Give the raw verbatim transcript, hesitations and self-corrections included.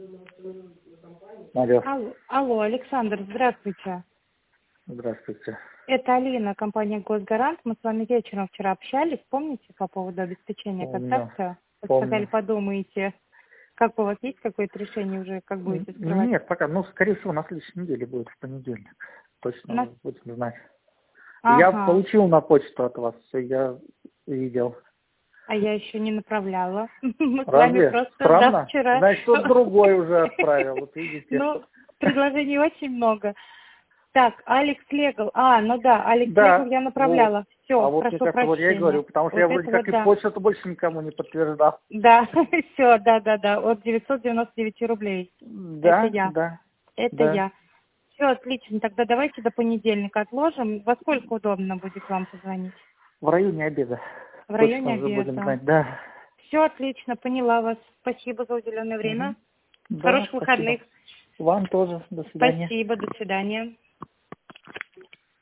Алло. Алло, алло, Александр, здравствуйте. Здравствуйте. Это Алина, компания «Госгарант». Мы с вами вечером вчера общались, помните, по поводу обеспечения Помню. контакта? Вы Помню. сказали, подумаете, как у вас есть какое-то решение уже, как будете скрывать? Нет, пока. Ну, скорее всего, на следующей неделе будет в понедельник. Точно На- будем знать. Я Ага, получил на почту от вас, все, я видел. а я еще не направляла. Мы с вами Разве? просто, да, Странно? вчера. Значит, кто-то другой уже отправил, вот видите. Ну, предложений очень много. Так, Алекс Легал. А, ну да, Алекс Легал Да, я вот. направляла. Все, А вот мне прошу кажется, вот я и говорю, прощения. потому что Вот я вроде это как вот и да. почту больше никому не подтверждал. Да, все, да, да, да, от девятьсот девяносто девять рублей. Это Да, я. да, Это да. я. Все, отлично. Тогда давайте до понедельника отложим. Во сколько удобно будет вам позвонить? В районе обеда. В районе Точно уже будем обеда. знать, да. Все отлично, поняла вас. Спасибо за уделенное время. Мгм. Да, Хороших спасибо. выходных. Вам тоже. До свидания. Спасибо, до свидания.